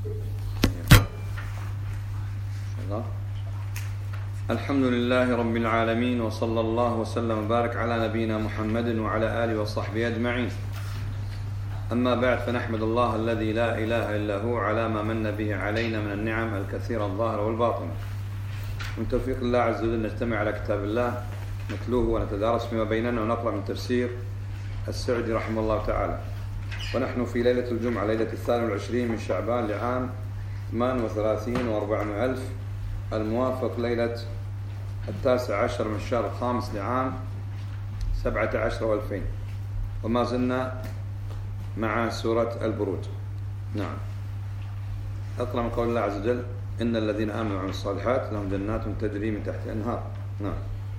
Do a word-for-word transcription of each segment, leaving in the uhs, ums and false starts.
الحمد لله رب العالمين، وصلى الله وسلم وبارك على نبينا محمد وعلى آله وصحبه أجمعين. أما بعد، فنحمد الله الذي لا إله إلا هو على ما من به علينا من النعم الكثيرة الظاهرة والباطنة. من توفيق الله عز وجل نجتمع على كتاب الله نتلوه ونتدارس فيما بيننا ونقرأ من تفسير السعدي رحمه الله تعالى. ونحن في ليلة الجمعة، ليلة الثاني والعشرين من شعبان لعام ثمان وثلاثين وأربعمائة ألف، الموافق ليلة التاسع عشر من الشهر الخامس لعام سبعة عشر وألفين، وما زلنا مع سورة البروج. نعم، أقرأ من قول الله عز وجل: إن الذين آمنوا وعملوا الصالحات لهم جنات تجري من تحتها الأنهار. نعم.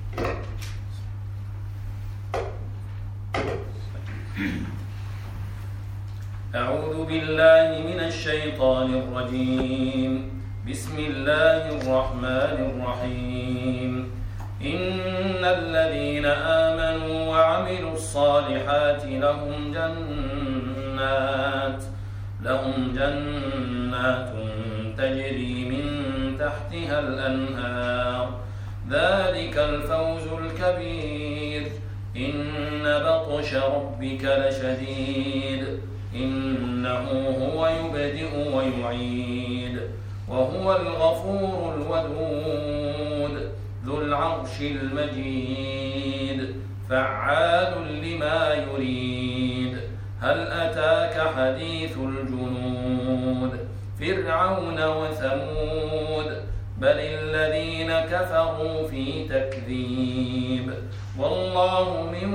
أعوذ بالله من الشيطان الرجيم. بسم الله الرحمن الرحيم. إن الذين آمنوا وعملوا الصالحات لهم جنات لهم جنات تجري من تحتها الأنهار، ذلك الفوز الكبير. إن بطش ربك لشديد، إنه هو يبدئ ويعيد، وهو الغفور الودود ذو العرش المجيد، فعال لما يريد. هل أتاك حديث الجنود فرعون وثمود بل الذين كفروا في تكذيب، والله من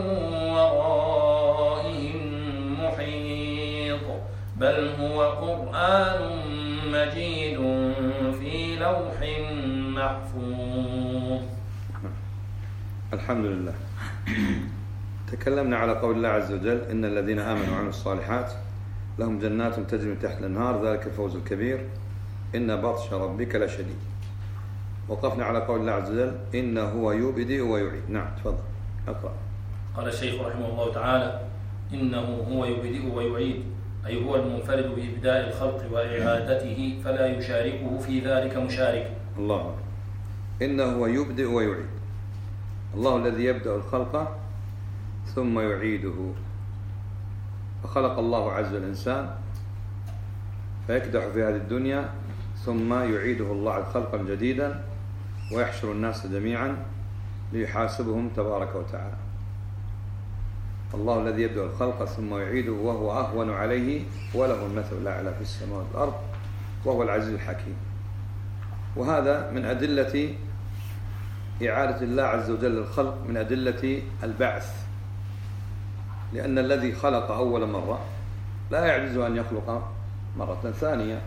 ورائهم محيط، بل هو قرآن مجيد في لوح محفوظ. الحمد لله. تكلمنا على قول الله عز وجل: إن الذين آمنوا وعملوا الصالحات لهم جنات تجري من تحت الأنهار، ذلك الفوز الكبير. إن بطش ربك لشديد. وقفنا على قول الله عز وجل: إنه هو يبدئ ويعيد. نعم، تفضل اقرأ. قال الشيخ رحمه الله تعالى: إنه هو يبدئ ويعيد، أي هو المنفرد بإبداء الخلق وإعادته، فلا يشاركه في ذلك مشارك. الله. إنه هو يبدئ ويعيد، الله الذي يبدأ الخلق ثم يعيده. فخلق الله عز وجل الإنسان فيكدح في هذه الدنيا، ثم يعيده الله خلقا جديدا، ويحشر الناس جميعا ليحاسبهم تبارك وتعالى. الله الذي يبدأ الخلق ثم يعيده، وهو أهون عليه، وله المثل الأعلى في السماوات والأرض، وهو العزيز الحكيم. وهذا من أدلة إعادة الله عز وجل الخلق، من أدلة البعث، لأن الذي خلق أول مرة لا يعجز أن يخلق مرة ثانية.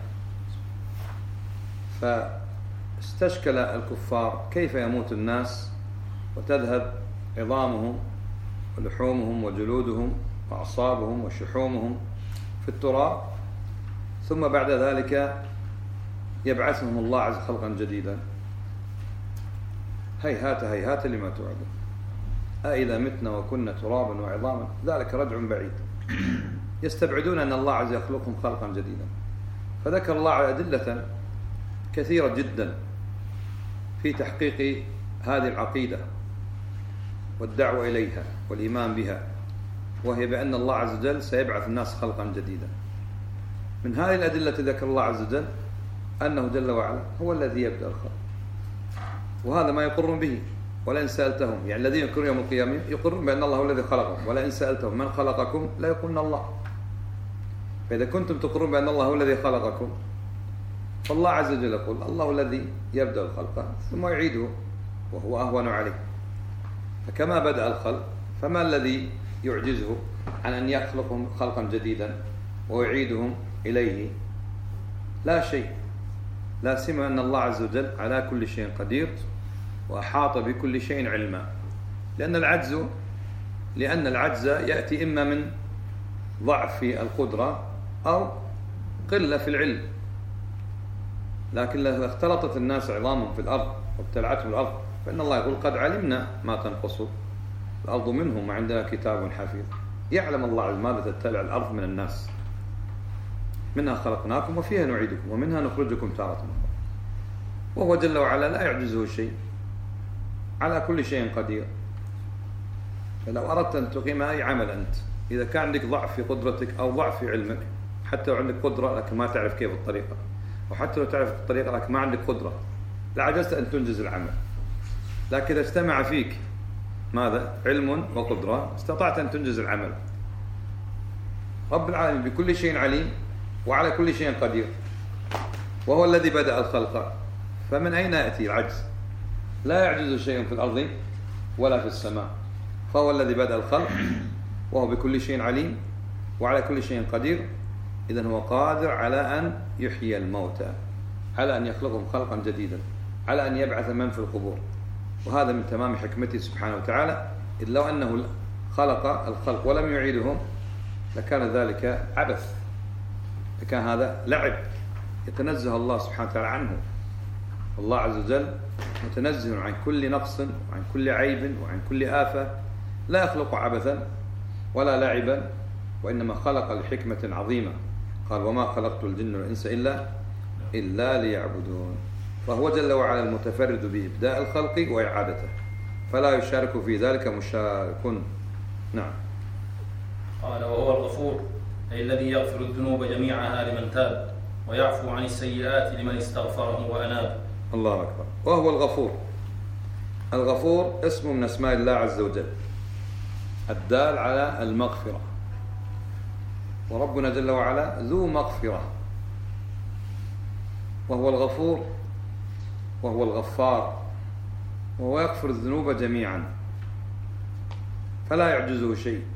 فاستشكل الكفار كيف يموت الناس وتذهب عظامهم ولحومهم وجلودهم وأعصابهم وشحومهم في التراب، ثم بعد ذلك يبعثهم الله عز وجل خلقا جديدا. هيهات هيهات لما توعدون، أإذا متنا وكنا ترابا وعظاما ذلك رجع بعيد. يستبعدون أن الله عز وجل يخلقهم خلقا جديدا. فذكر الله أدلة كثيرة جدا في تحقيق هذه العقيدة والدعوة إليها والإيمان بها، وهي بأن الله عز وجل سيبعث الناس خلقا جديدا. من هذه الأدلة ذكر الله عز وجل أنه جل وعلا هو الذي يبدأ الخلق، وهذا ما يقرون به. ولئن سألتهم، يعني الذين يقرون يوم القيامة يقرون بأن الله هو الذي خلقهم، ولئن سألتهم من خلقكم لا يقولون الله. فإذا كنتم تقرون بأن الله هو الذي خلقكم، فالله عز وجل يقول الله الذي يبدأ الخلق ثم يعيده، وهو أهون عليه. فكما بدأ الخلق، فما الذي يعجزه عن أن يخلقهم خلقا جديدا ويعيدهم إليه؟ لا شيء، لا سيما أن الله عز وجل على كل شيء قدير، وأحاط بكل شيء علما. لأن العجز لأن العجز يأتي إما من ضعف في القدرة أو قلة في العلم. لكن لو اختلطت الناس عظامهم في الأرض وابتلعتهم الأرض، فإن الله يقول قد علمنا ما تنقص الأرض منهم وعندنا كتاب حفيظ. يعلم الله عز وجل ماذا تبتلع الأرض من الناس. منها خلقناكم وفيها نعيدكم ومنها نخرجكم تارة أخرى. وهو جل وعلا لا يعجزه شيء، على كل شيء قدير. فلو أردت أن تقيم أي عمل أنت، إذا كان عندك ضعف في قدرتك أو ضعف في علمك، حتى لو عندك قدرة لكن ما تعرف كيف الطريقة، وحتى لو تعرف الطريقة لكن ما عندك قدرة، لعجزت أن تنجز العمل. لكن إذا اجتمع فيك ماذا؟ علم وقدرة، استطعت أن تنجز العمل. رب العالمين بكل شيء عليم وعلى كل شيء قدير، وهو الذي بدأ الخلق، فمن أين يأتي العجز؟ لا يعجز شيء في الأرض ولا في السماء، فهو الذي بدأ الخلق وهو بكل شيء عليم وعلى كل شيء قدير. إذن هو قادر على أن يحيي الموتى، على أن يخلقهم خلقا جديدا، على أن يبعث من في القبور. وهذا من تمام حكمته سبحانه وتعالى، إذ لو أنه خلق الخلق ولم يعيدهم لكان ذلك عبث، لكان هذا لعب يتنزه الله سبحانه وتعالى عنه. الله عز وجل متنزه عن كل نقص وعن كل عيب وعن كل آفة، لا يخلق عبثا ولا لعبا، وإنما خلق لحكمة عظيمة. قال وما خلقت الجن والإنس إلا إلا ليعبدون. فهو جل وعلا المتفرد بإبداء الخلق وإعادته، فلا يشارك في ذلك مشارك. نعم. قال وهو الغفور، أي الذي يغفر الذنوب جميعها لمن تاب، ويعفو عن السيئات لمن استغفره وأناب. الله أكبر. وهو الغفور. الغفور اسم من أسماء الله عز وجل الدال على المغفرة، وربنا جل وعلا ذو مغفرة، وهو الغفور وهو الغفار، وهو يغفر الذنوب جميعا فلا يعجزه شيء.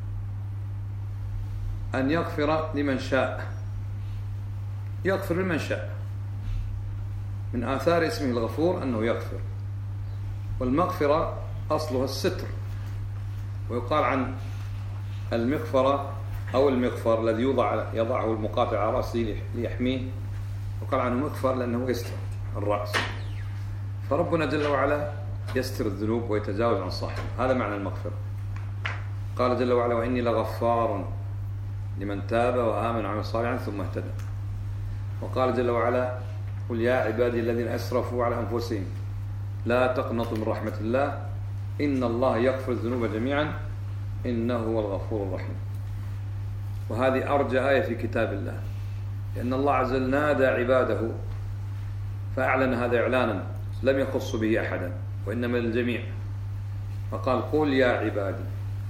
أن يغفر لمن شاء، يغفر لمن شاء. من آثار اسمه الغفور أنه يغفر. والمغفرة أصلها الستر، ويقال عن المغفرة أو المغفر الذي يوضع يضعه المقاتل على رأسه ليحميه، وقال عنه مغفر لأنه يستر الرأس. فربنا جل وعلا يستر الذنوب ويتجاوز عن صاحبه، هذا معنى المغفرة. قال جل وعلا وإني لغفار لمن تاب وآمن وعمل صالحا ثم اهتدى. وقال جل وعلا قل يا عبادي الذين أسرفوا على أنفسهم لا تقنطوا من رحمة الله إن الله يغفر الذنوب جميعا إنه هو الغفور الرحيم. وهذه أرجى آية في كتاب الله، لأن الله عز وجل نادى عباده فأعلن هذا إعلانا لم يخص به أحدا وإنما للجميع، فقال قل يا عبادي،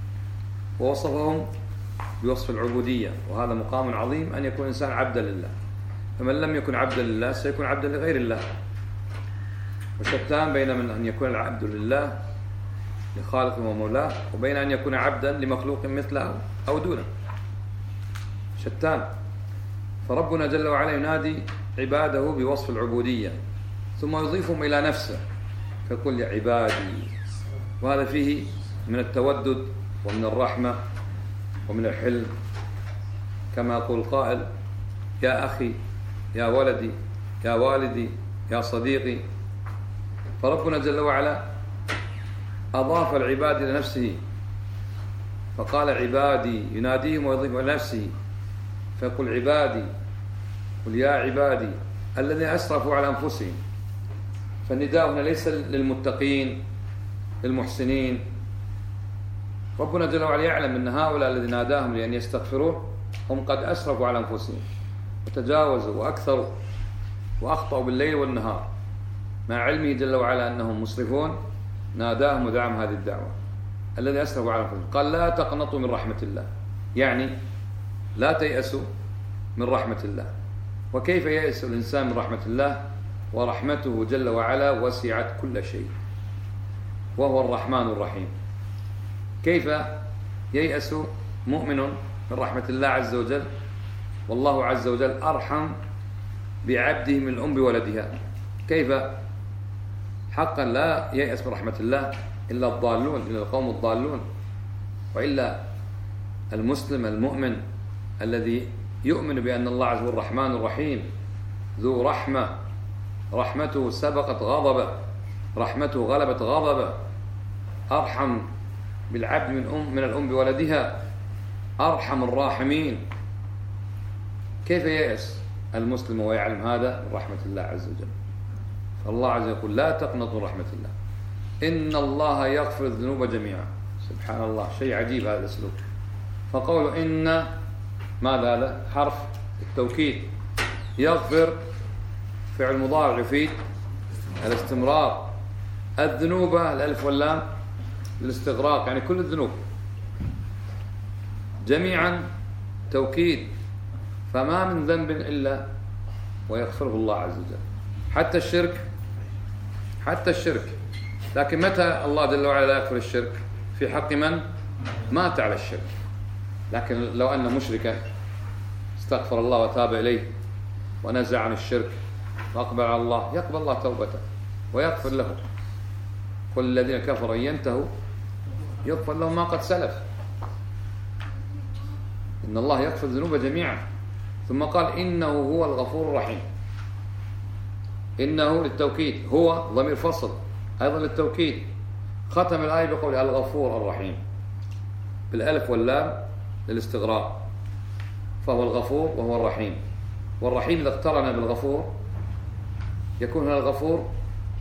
ووصفهم بوصف العبودية، وهذا مقام عظيم أن يكون إنسان عبدا لله. فمن لم يكن عبدا لله سيكون عبدا لغير الله. وشتان بين من أن يكون العبد لله لخالق ومولاه وبين أن يكون عبدا لمخلوق مثله أو دونه، شتان. فربنا جل وعلا ينادي عباده بوصف العبودية ثم يضيفهم إلى نفسه فقل يا عبادي، وهذا فيه من التودد ومن الرحمة ومن الحلم، كما يقول القائل يا أخي يا ولدي يا والدي يا صديقي. فربنا جل وعلا أضاف العباد إلى نفسه فقال عبادي، يناديهم ويضيف إلى نفسه فيقول عبادي، قل يا عبادي الذين أسرفوا على أنفسهم. فالنداء هنا ليس للمتقين للمحسنين. ربنا جل وعلا يعلم أن هؤلاء الذين ناداهم لأن يستغفروه هم قد أسرفوا على أنفسهم وتجاوزوا وأكثروا وأخطأوا بالليل والنهار، مع علمه جل وعلا أنهم مسرفون ناداهم ودعم هذه الدعوة الذي أسرفوا على أنفسهم. قال لا تقنطوا من رحمة الله، يعني لا تيأسوا من رحمة الله. وكيف ييأس الإنسان من رحمة الله ورحمته جل وعلا وسعت كل شيء وهو الرحمن الرحيم؟ كيف ييأس مؤمن من رحمة الله عز وجل والله عز وجل أرحم بعبده من الأم بولدها؟ كيف؟ حقا لا ييأس من رحمة الله إلا الضالون، إلا القوم الضالون، وإلا المسلم المؤمن الذي يؤمن بأن الله عز وجل الرحمن الرحيم ذو رحمة، رحمته سبقت غضبه، رحمته غلبت غضبه، أرحم بالعبد من أم من الأم بولدها، أرحم الراحمين. كيف ييأس المسلم ويعلم هذا من رحمة الله عز وجل؟ فالله عز وجل يقول لا تقنطوا رحمة الله إن الله يغفر الذنوب جميعا. سبحان الله، شيء عجيب هذا الأسلوب. فقوله إن ماذا هذا؟ حرف التوكيد. يغفر فعل مضارع يفيد الاستمرار. الذنوب الألف واللام للاستغراق، يعني كل الذنوب. جميعا توكيد، فما من ذنب إلا ويغفره الله عز وجل، حتى الشرك، حتى الشرك. لكن متى الله جل وعلا لا يغفر الشرك؟ في حق من مات على الشرك. لكن لو أن مشركا استغفر الله وتاب إليه ونزع عن الشرك وأقبل على الله، يقبل الله توبته ويغفر له. قل الذين كفروا إن ينتهوا يغفر لهم ما قد سلف. إن الله يغفر الذنوب جميعا. ثم قال إنه هو الغفور الرحيم. إنه للتوكيد، هو ضمير فصل أيضا للتوكيد. ختم الآية بقول الغفور الرحيم بالألف واللام للاستغراق، فهو الغفور وهو الرحيم. والرحيم إذا اقترن بالغفور يكون هنا الغفور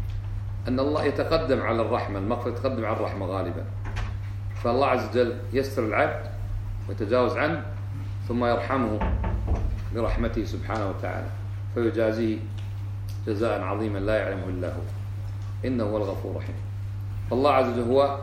أن الله يتقدم على الرحمة، المغفرة يتقدم على الرحمة غالبا. فالله عز وجل يستر العبد ويتجاوز عنه ثم يرحمه برحمته سبحانه وتعالى فيجازيه جزاء عظيما لا يعلمه إلا هو. إنه هو الغفور الرحيم. فالله عز وجل هو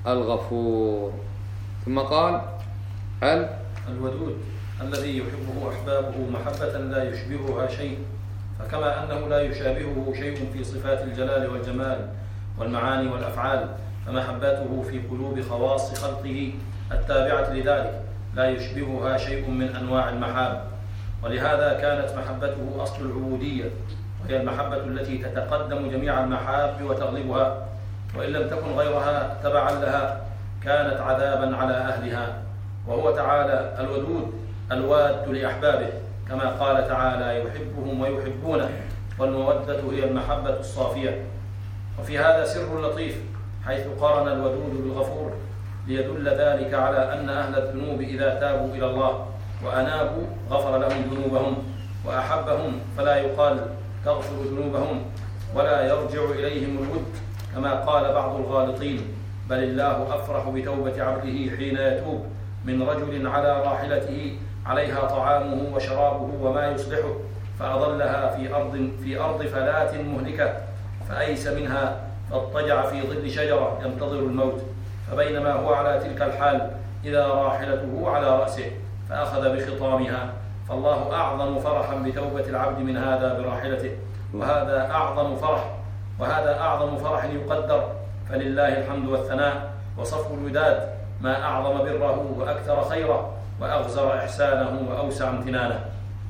الغفور. ثم قال ال الودود الذي يحبه أحبابه محبة لا يشبهها شيء، فكما أنه لا يشابهه شيء في صفات الجلال والجمال والمعاني والأفعال، فمحبته في قلوب خواص خلقه التابعة لذلك لا يشبهها شيء من أنواع المحاب. ولهذا كانت محبته أصل العبودية، وهي المحبة التي تتقدم جميع المحاب وتغلبها، وإن لم تكن غيرها تبعا لها كانت عذابا على أهلها. وهو تعالى الودود الواد لأحبابه، كما قال تعالى يحبهم ويحبونه، والمودة هي المحبة الصافية. وفي هذا سر لطيف حيث قارن الودود بالغفور، ليدل ذلك على أن أهل الذنوب إذا تابوا إلى الله وأنابوا غفر لهم ذنوبهم وأحبهم، فلا يقال تغفر ذنوبهم ولا يرجع إليهم الود كما قال بعض الغالطين، بل الله أفرح بتوبة عبده حين يتوب من رجل على راحلته عليها طعامه وشرابه وما يصلحه فأضلها في أرض في أرض فلاة مهلكة، فأيس منها فاضطجع في ظل شجرة ينتظر الموت، فبينما هو على تلك الحال إذا راحلته على رأسه فأخذ بخطامها. فالله أعظم فرحا بتوبة العبد من هذا براحلته، وهذا أعظم فرح وهذا أعظم فرح يقدر. فلله الحمد والثناء وصفو الوداد ما أعظم بره وأكثر خيره وأغزر إحسانه وأوسع امتنانه.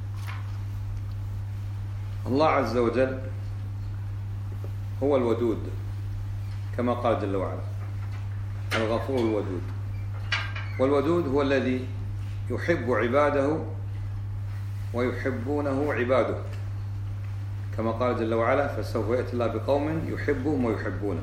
الله عز وجل هو الودود كما قال جل وعلا، الغفور الودود. والودود هو الذي يحب عباده ويحبونه عباده، كما قال جل وعلا فسوف يأتي الله بقوم يحبهم ويحبونه.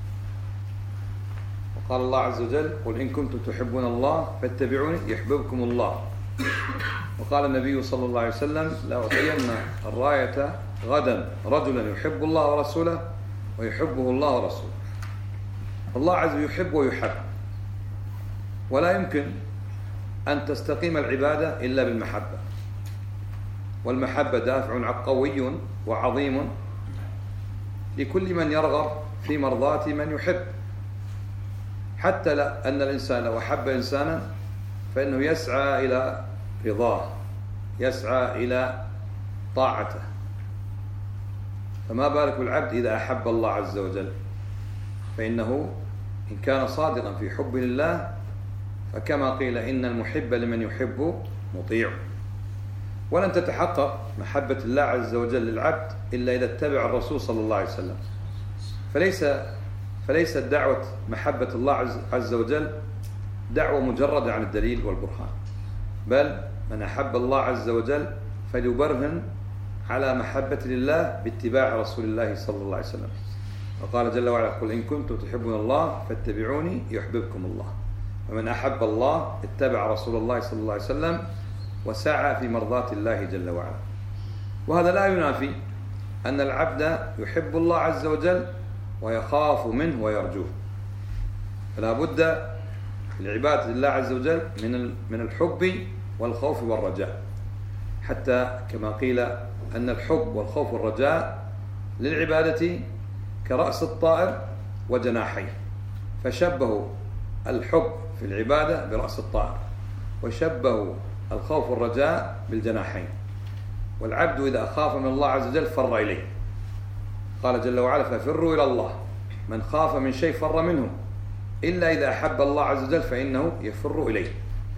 وقال الله عز وجل قل إن كنتم تحبون الله فاتبعوني يحببكم الله. وقال النبي صلى الله عليه وسلم لأعطين الراية غدا رجلا يحب الله ورسوله ويحبه الله ورسوله. الله عز وجل يحب ويحب، ولا يمكن أن تستقيم العبادة إلا بالمحبة، والمحبة دافع قوي وعظيم لكل من يرغب في مرضاة من يحب، حتى لا أن الإنسان لو أحب إنسانا فإنه يسعى إلى رضاه، يسعى إلى طاعته، فما بالك بالعبد إذا أحب الله عز وجل، فإنه إن كان صادقا في حب لله فكما قيل إن المحب لمن يحب مطيع. ولن تتحقق محبة الله عز وجل للعبد إلا إذا اتبع الرسول صلى الله عليه وسلم. فليس فليست دعوة محبة الله عز وجل دعوة مجردة عن الدليل والبرهان، بل من أحب الله عز وجل فليبرهن على محبة لله باتباع رسول الله صلى الله عليه وسلم. وقال جل وعلا قل إن كنتم تحبون الله فاتبعوني يحببكم الله. ومن أحب الله اتبع رسول الله صلى الله عليه وسلم وسعى في مرضاة الله جل وعلا. وهذا لا ينافي أن العبد يحب الله عز وجل ويخاف منه ويرجوه، فلا بد لعبادة الله عز وجل من من الحب والخوف والرجاء، حتى كما قيل أن الحب والخوف والرجاء للعبادة كرأس الطائر وجناحيه، فشبهوا الحب في العبادة برأس الطائر، وشبهوا الخوف والرجاء بالجناحين. والعبد إذا خاف من الله عز وجل فر إليه، قال جل وعلا ففروا إلى الله، من خاف من شيء فر منه، إلا إذا أحب الله عز وجل فإنه يفر إليه.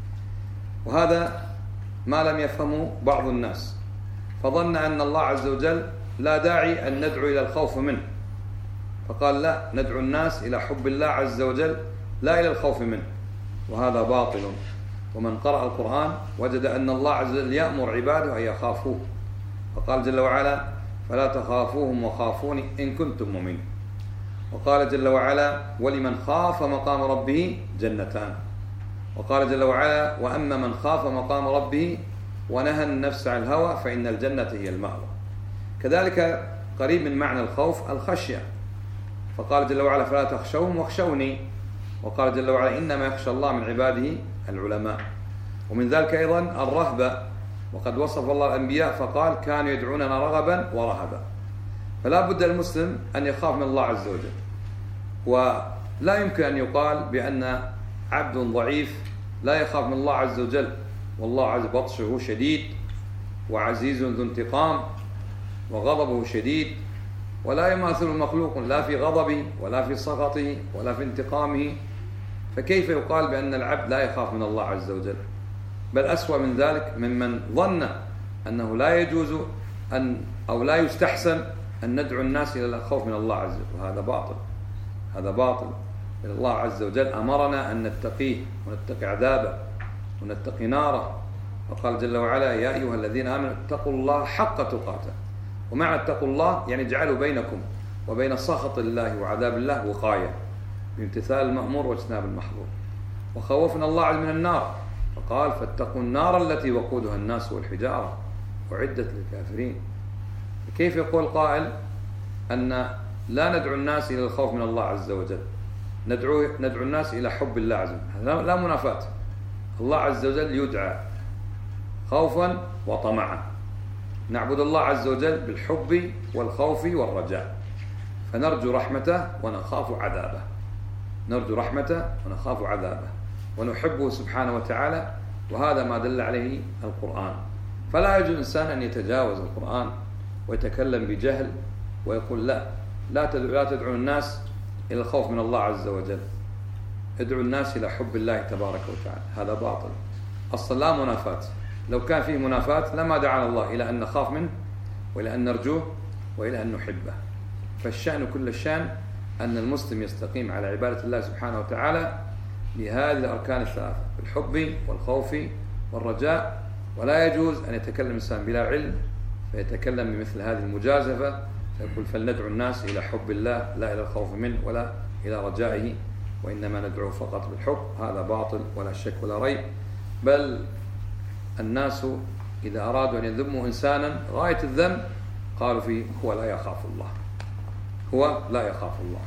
وهذا ما لم يفهمه بعض الناس، فظن أن الله عز وجل لا داعي أن ندعو إلى الخوف منه، فقال لا، ندعو الناس إلى حب الله عز وجل لا إلى الخوف منه، وهذا باطل. ومن قرأ القرآن وجد أن الله عز وجل يأمر عباده أن يخافوه، فقال جل وعلا فلا تخافوهم وخافوني إن كنتم مؤمنين. وقال جل وعلا ولمن خاف مقام ربه جنتان. وقال جل وعلا وأما من خاف مقام ربه ونهى النفس عن الهوى فإن الجنة هي المأوى. كذلك قريب من معنى الخوف الخشية، فقال جل وعلا فلا تخشوهم واخشوني. وقال جل وعلا إنما يخشى الله من عباده العلماء. ومن ذلك أيضا الرهبة، وقد وصف الله الأنبياء فقال كانوا يدعوننا رغبا ورهبا. فلا بد المسلم أن يخاف من الله عز وجل، ولا يمكن أن يقال بأن عبد ضعيف لا يخاف من الله عز وجل، والله عز بطشه شديد وعزيز ذو انتقام وغضبه شديد، ولا يماثل مخلوق لا في غضبه ولا في سخطه ولا في انتقامه، فكيف يقال بأن العبد لا يخاف من الله عز وجل؟ بل أسوأ من ذلك ممن ظن أنه لا يجوز أن أو لا يستحسن أن ندعو الناس إلى الخوف من الله عز وجل، وهذا باطل. هذا باطل. الله عز وجل أمرنا أن نتقيه ونتقي عذابه ونتقي ناره، وقال جل وعلا يا أيها الذين آمنوا اتقوا الله حق تقاته. ومعنى اتقوا الله يعني اجعلوا بينكم وبين سخط الله وعذاب الله وقاية بامتثال المأمور واجتناب المحظور. وخوفنا الله عز من النار، فقال فاتقوا النار التي وقودها الناس والحجارة أعدت للكافرين. كيف يقول قائل أن لا ندعو الناس إلى الخوف من الله عز وجل، ندعو ندعو الناس إلى حب الله عز وجل؟ لا منافاة. الله عز وجل يدعى خوفا وطمعا، نعبد الله عز وجل بالحب والخوف والرجاء، فنرجو رحمته ونخاف عذابه، نرجو رحمته ونخاف عذابه، ونحبه سبحانه وتعالى، وهذا ما دل عليه القرآن. فلا يجوز الإنسان أن يتجاوز القرآن ويتكلم بجهل ويقول لا لا تدعو, لا تدعو الناس إلى الخوف من الله عز وجل، ادعو الناس إلى حب الله تبارك وتعالى. هذا باطل. أصلا لا منافاة. لو كان فيه منافاة لما دعانا الله إلى أن نخاف منه وإلى أن نرجوه وإلى أن نحبه. فالشأن كل الشأن أن المسلم يستقيم على عبادة الله سبحانه وتعالى بهذه الأركان الثلاثة، بالحب والخوف والرجاء. ولا يجوز أن يتكلم الإنسان بلا علم فيتكلم بمثل هذه المجازفة، فيقول فلندعو الناس إلى حب الله لا إلى الخوف منه ولا إلى رجائه، وإنما ندعو فقط بالحب. هذا باطل ولا شك ولا ريب. بل الناس إذا أرادوا أن يذموا إنسانا غاية الذم قالوا فيه هو لا يخاف الله، هو لا يخاف الله.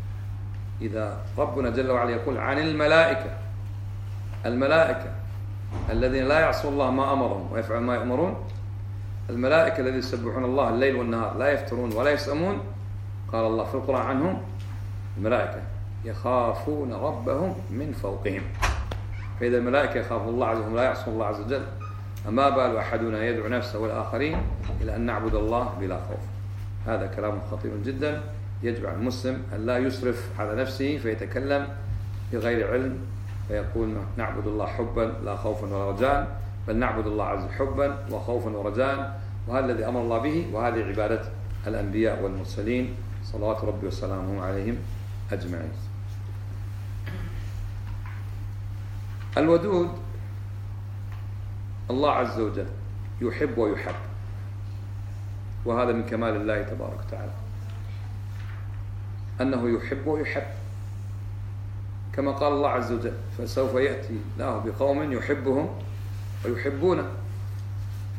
إذا ربنا جل وعلا يقول عن الملائكة، الملائكة الذين لا يعصون الله ما أمرهم ويفعلون ما يأمرون، الملائكة الذين يسبحون الله الليل والنهار لا يفترون ولا يسأمون، قال الله في القرآن عنهم الملائكة يخافون ربهم من فوقهم. فإذا الملائكة يخافون الله عز وجل لا يعصون الله عز وجل، فما بال أحدنا يدعو نفسه والآخرين إلى أن نعبد الله بلا خوف؟ هذا كلام خطير جدا. يجب على المسلم أن لا يسرف على نفسه فيتكلم بغير علم فيقول نعبد الله حبا لا خوفا ولا رجاء، بل نعبد الله عز وجل حبا وخوفا ورجاء، وهذا الذي أمر الله به، وهذه عبادة الأنبياء والمرسلين صلوات ربي وسلامه عليهم أجمعين. الودود الله عز وجل يحب ويحب، وهذا من كمال الله تبارك وتعالى أنه يحب ويحب، كما قال الله عز وجل فسوف يأتي الله بقوم يحبهم ويحبونه.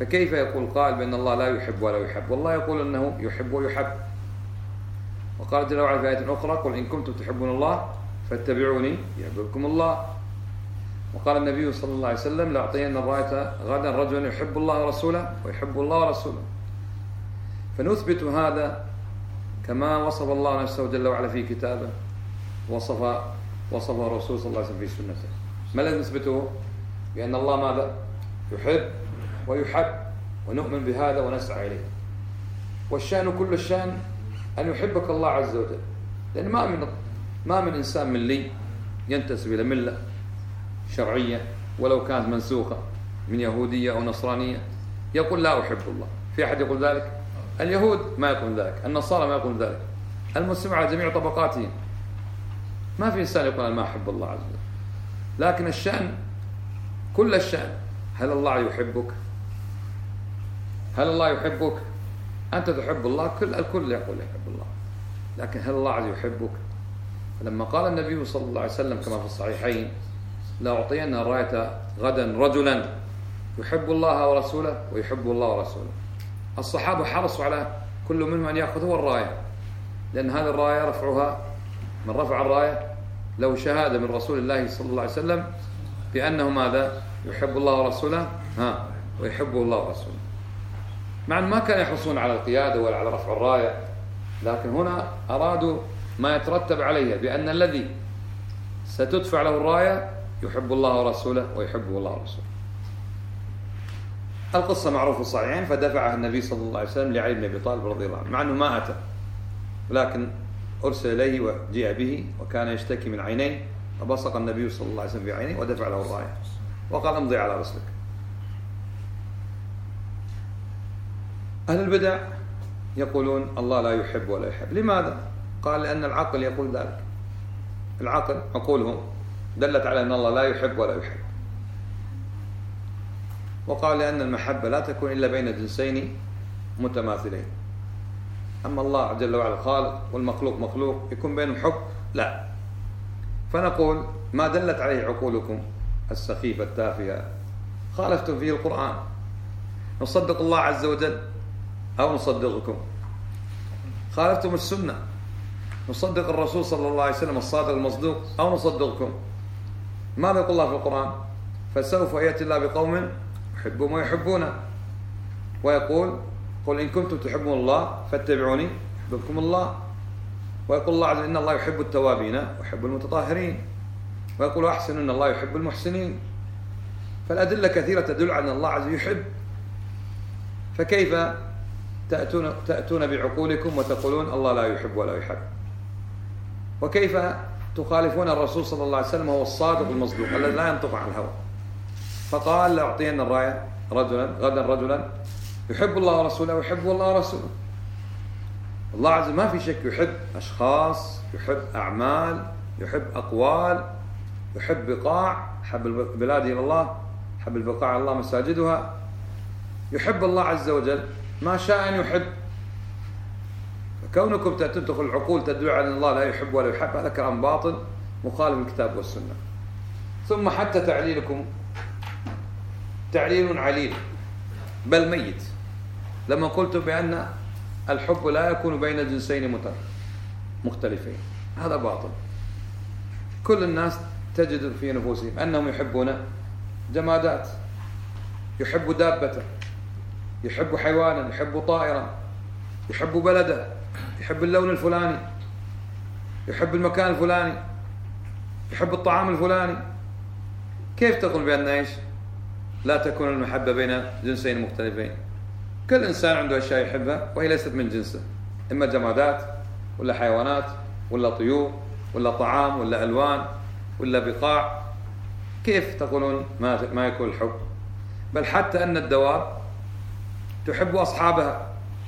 فكيف يقول قائل بأن الله لا يحب ولا يحب، والله يقول أنه يحب ويحب. وقال جل وعلا في آية أخرى: قل إن كنتم تحبون الله فاتبعوني يحببكم الله. وقال النبي صلى الله عليه وسلم: لأعطين الراية غدا رجلا يحب الله ورسوله ويحب الله ورسوله. فنثبت هذا كما وصف الله نفسه جل وعلا في كتابه، وصف وصفه الرسول صلى الله عليه وسلم في سنته. ما الذي نثبته؟ بأن الله ماذا؟ يحب ويحب، ونؤمن بهذا ونسعى إليه. والشأن كل الشأن أن يحبك الله عز وجل، لأن ما من ما من إنسان ملي ينتسب إلى ملة شرعية ولو كانت منسوخة من يهودية أو نصرانية يقول لا أحب الله. في أحد يقول ذلك؟ اليهود ما يقول ذلك، النصارى ما يقول ذلك، المسلم على جميع طبقاتهم ما في إنسان يقول أنا ما أحب الله عز وجل. لكن الشأن كل الشأن، هل الله يحبك؟ هل الله يحبك؟ أنت تحب الله، كل الكل يقول يحب الله، لكن هل الله عز يحبك؟ فلما قال النبي صلى الله عليه وسلم كما في الصحيحين: لأعطين الراية غدا رجلا يحب الله ورسوله ويحب الله ورسوله، الصحابة حرصوا على كل منهم أن يأخذ هو الراية، لأن هذه الراية رفعها من رفع الراية له شهادة من رسول الله صلى الله عليه وسلم بأنه ماذا؟ يحب الله ورسوله ها ويحبه الله ورسوله. مع أن ما كانوا يحرصون على القيادة ولا على رفع الراية، لكن هنا أرادوا ما يترتب عليها، بأن الذي ستدفع له الراية يحب الله ورسوله ويحبه الله ورسوله. القصة معروفة الصحيحين، فدفعها النبي صلى الله عليه وسلم لعلي بن أبي طالب رضي الله عنه، مع أنه ما أتى، ولكن أرسل إليه وجيء به وكان يشتكي من عينيه، فبصق النبي صلى الله عليه وسلم في عينيه ودفع له الراية وقال: امضي على رسلك. أهل البدع يقولون الله لا يحب ولا يحب. لماذا؟ قال: لأن العقل يقول ذلك، العقل عقولهم دلت على أن الله لا يحب ولا يحب. وقال: لأن المحبة لا تكون إلا بين جنسين متماثلين، أما الله جل وعلا خالق والمخلوق مخلوق يكون بينهم حب؟ لا. فنقول: ما دلت عليه عقولكم السخيفة التافهة خالفتم فيه القرآن، نصدق الله عز وجل أو نصدقكم؟ خالفتم السنة، نصدق الرسول صلى الله عليه وسلم الصادق المصدوق أو نصدقكم؟ ماذا يقول الله في القرآن؟ فسوف يأتي الله بقوم يحبهم ويحبونه، ويقول: قل إن كنتم تحبون الله فاتبعوني يحببكم الله. ويقول الله عز وجل: إن الله يحب التوابين ويحب المتطهرين. ويقول: أحسن إن الله يحب المحسنين. فالأدلة كثيرة تدل على أن الله عز وجل يحب، فكيف تأتون, تأتون بعقولكم وتقولون الله لا يحب ولا يحب؟ وكيف تخالفون الرسول صلى الله عليه وسلم وهو الصادق المصدوق الذي لا ينطق عن الهوى؟ فقال: لأعطين الراية رجلا غدا رجلا يحب الله ورسوله ويحب الله ورسوله. الله عز وجل ما في شك يحب أشخاص، يحب أعمال، يحب أقوال، يحب بقاع، حب البلاد إلى الله، حب البقاع إلى الله مساجدها. يحب الله عز وجل ما شاء أن يحب. فكونكم تدخل العقول تدل على أن الله لا يحب ولا يحب، هذا كلام باطل مخالف للكتاب والسنة. ثم حتى تعليلكم تعليل عليل بل ميت لما قلت بأن الحب لا يكون بين جنسين مختلفين، هذا باطل. كل الناس تجد في نفوسهم أنهم يحبون جمادات، يحب دابة، يحب حيوانا، يحب طائرا، يحب بلده، يحب اللون الفلاني، يحب المكان الفلاني، يحب الطعام الفلاني. كيف تقول بأن إيش؟ لا تكون المحبة بين جنسين مختلفين. كل إنسان عنده أشياء يحبها وهي ليست من جنسه، إما جمادات ولا حيوانات ولا طيور ولا طعام ولا ألوان ولا بقاع. كيف تقولون ما ما يكون الحب؟ بل حتى أن الدواب تحب أصحابها.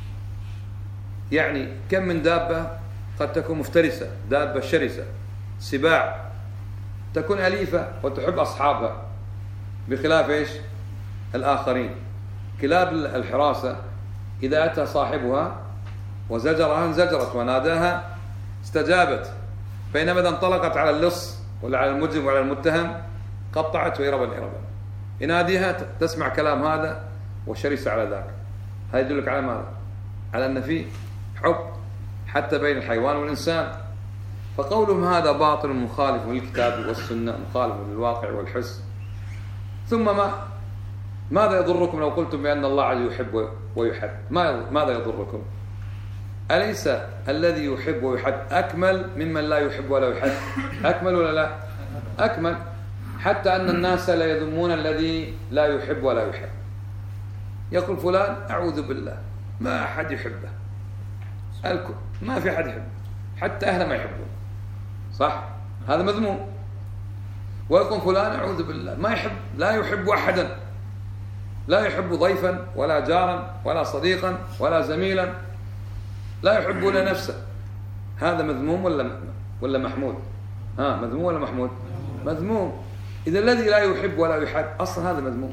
يعني كم من دابة قد تكون مفترسة، دابة شرسة، سباع، تكون أليفة وتحب أصحابها، بخلاف إيش؟ الآخرين. كلاب الحراسة إذا أتى صاحبها وزجرها انزجرت وناداها استجابت، بينما إذا انطلقت على اللص ولا على المجرم ولا المتهم قطعته إربا إربا. يناديها تسمع كلام هذا وشرس على ذاك. هذا يدلك على ماذا؟ على أن فيه حب حتى بين الحيوان والإنسان. فقولهم هذا باطل مخالف للكتاب والسنة، مخالف للواقع والحس. ثم ما ماذا يضركم لو قلتم بأن الله عز يحب ويحب؟ ماذا يضركم؟ أليس الذي يحب ويحب أكمل ممن لا يحب ولا يحب؟ أكمل ولا لا؟ أكمل. حتى أن الناس لا يذمون الذي لا يحب ولا يحب. يقول فلان أعوذ بالله ما أحد يحبه، الكل ما في أحد يحبه، حتى أهله ما يحبون، صح؟ هذا مذموم. ويقول فلان أعوذ بالله ما يحب، لا يحب أحدا، لا يحب ضيفا ولا جارا ولا صديقا ولا زميلا، لا يحب ولا نفسه. هذا مذموم ولا ولا محمود؟ ها مذموم ولا محمود؟ مذموم. إذا الذي لا يحب ولا يحب أصلا هذا مذموم.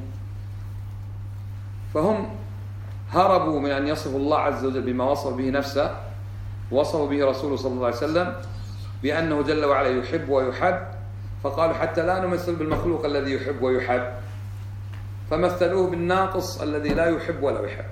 فهم هربوا من أن يصفوا الله عز وجل بما وصف به نفسه، وصفوا به رسوله صلى الله عليه وسلم بأنه جل وعلا يحب ويحب، فقالوا حتى لا نمثل بالمخلوق الذي يحب ويحب، فمثلوه بالناقص الذي لا يحب ولا يحب.